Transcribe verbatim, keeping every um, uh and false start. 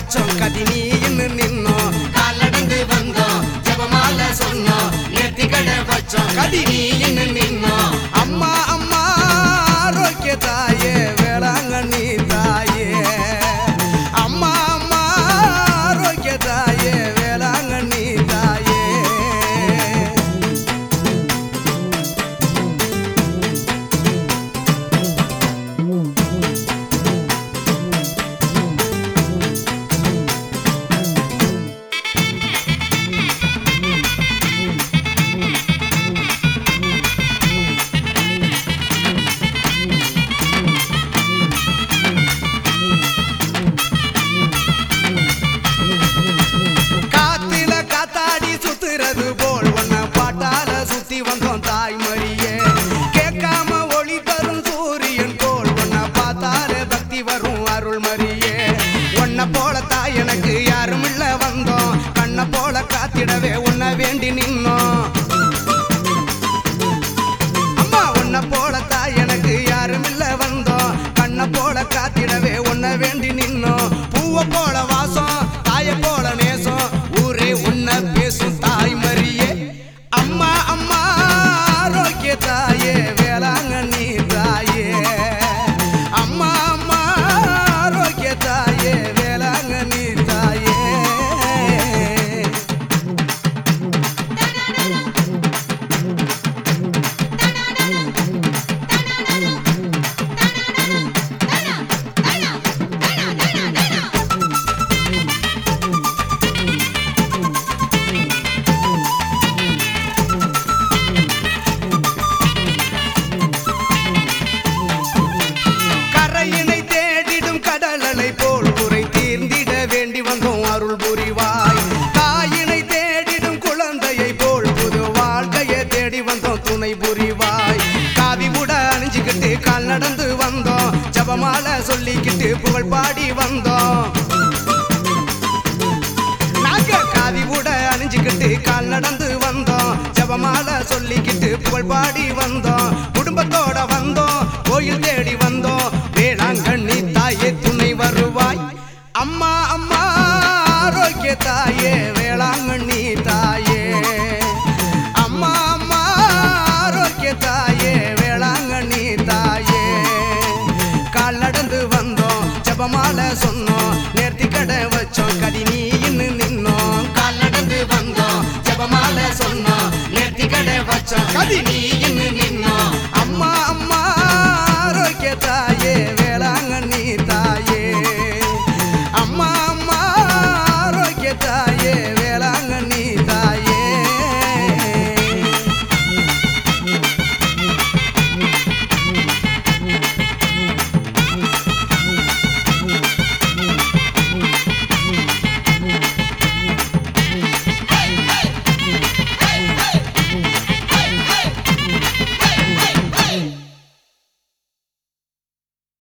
வச்சோம் கதி நீ இன்னும் நின்னோம் காலடந்து வந்தோம் ஜபமால சொன்னோம் நேர்த்தி கடை வச்சோம் கதி நீ இன்னும் நின்னோம் அம்மா அம்மா ஆரோக்கிய தாயே வேளாங்கண்ணி தாயே அம்மா அம்மா ஆரோக்கிய தாயே வேளாங்கண்ணி தாயே எனக்கு யாரும் இல்ல வந்தோம் கண்ண போல காத்திடவே உன்னை வேண்டி நின்னோம் அம்மா உன்னை போல தாய் எனக்கு யாரும் இல்ல வந்தோம் கண்ண போல காத்திடவே உன்னை வேண்டி நின்னோம் பூவை போல வாசம் தாய போல நேசம் ஊரே உன்னை பேசும் தாய் மரியே அம்மா அம்மா ஆரோக்கிய தாயே வேளாங்கண்ணி தாயே அம்மா அம்மா ஆரோக்கிய தாயே வேளாங்கண்ணி தாயே கரையினை தேடிடும் கடலலை போல் குறை தீர்ந்திட வேண்டி வந்தோம் அருள் புரிவாய் தாயினை தேடிடும் குழந்தையை போல் புது வாழ்க்கையை தேடி வந்தோம் துணை புரிவாய் காவி உட அணிஞ்சுக்கிட்டு கால் நடந்து வந்தோம் ஜபமால சொல்லிக்கிட்டு புகழ் பாடி வந்தோம் நாங்க காவி உட அணிஞ்சுக்கிட்டு கால் நடந்து வந்தோம் ஜபமால சொல்லிக்கிட்டு புகழ் பாடி வந்தோம் குடும்பத்தோட வந்தோம் கோயில் தேடி வந்தோம் வேளாங்கண்ணி தாயே துணை வருவாய் அம்மா அம்மா ஆரோக்கிய தாயே வேளாங்கண்ணி தாயே அம்மா அம்மா ஆரோக்கிய தாயே வேளாங்கண்ணி தாயே கால் நடந்து வந்தோம் ஜபமால சொன்னோம் நேர்த்தி கடை வச்சோம் கதி நீ இன்னும் நின்னோம் கால் நடந்து வந்தோம் ஜபமால சொன்னோம் நேர்த்தி கடை வச்சோம் கதி நீ இன்னும் நின்னோம் அம்மா